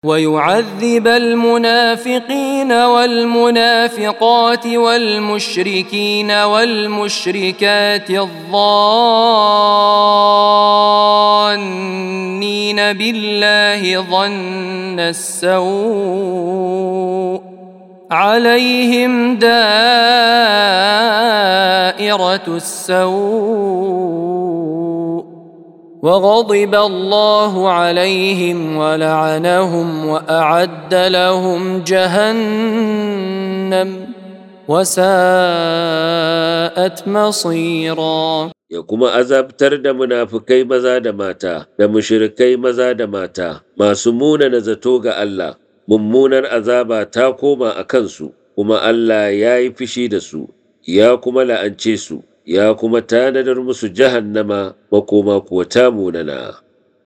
ويعذب المنافقين والمنافقات والمشركين والمشركات الظانين بالله ظن السوء عليهم دائرة السوء وغضب الله عليهم ولعنهم وأعد لهم جهنم وساءت مصيرا. ya kuma azabtar da munafukai maza da mata, da mushrikai maza da mata, masu munana zato ga Allah, mummunar azaba ta koma a kansu, kuma Allah ya yi fishi da su, ya kuma la'ance su, ya kuma tanadar musu jahannama makoma kuwa ta munana.